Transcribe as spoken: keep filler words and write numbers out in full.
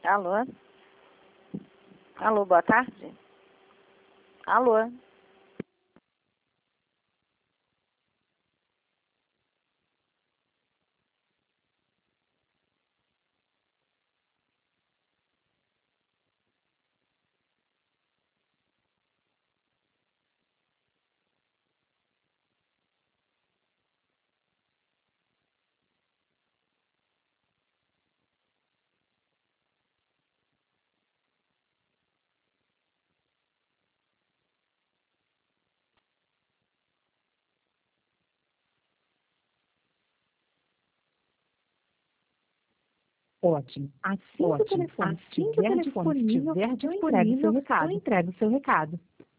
Alô? Alô, boa tarde? Alô? Ótimo. Assim que o Ótimo. telefone Assim que o estiver telefone disponível, estiver eu entrego o seu disponível, eu recado. entrego o seu recado.